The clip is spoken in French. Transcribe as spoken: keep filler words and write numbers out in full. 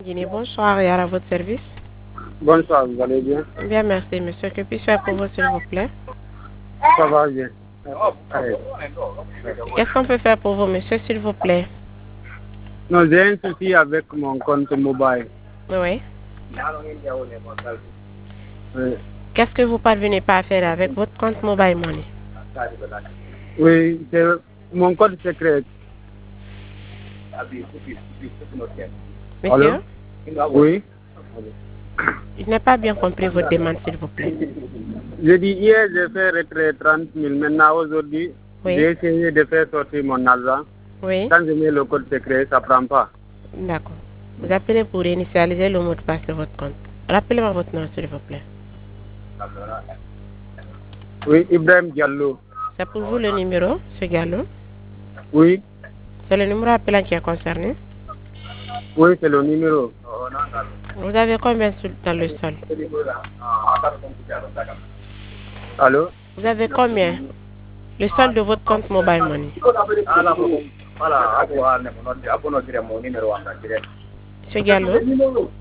Guinée, bonsoir et à votre service. Bonsoir, vous allez bien? Bien, merci, monsieur. Que puis-je faire pour vous, s'il vous plaît? Ça va bien. Allez. Qu'est-ce qu'on peut faire pour vous, monsieur, s'il vous plaît? Non, j'ai un souci avec mon compte mobile. Oui. Oui, Qu'est-ce que vous parvenez pas à faire avec votre compte Mobile Money? oui c'est mon code secret. Monsieur, Allô? Oui. je n'ai pas bien compris votre demande, s'il vous plaît. J'ai dit hier, j'ai fait retirer trente mille. Maintenant, aujourd'hui, Oui. j'ai essayé de faire sortir mon argent. Oui. Quand je mets le code secret, ça ne prend pas. D'accord. Vous appelez pour initialiser le mot de passe de votre compte. Rappelez-moi votre nom, s'il vous plaît. Oui, Ibrahim Diallo. C'est pour vous le numéro, M. Gallo? Oui, C'est le numéro appelant qui est concerné? oui, c'est le numéro. Vous avez combien sur- dans le sol? Allô? Vous avez combien? Le solde de votre compte Mobile Money. M. Gallo?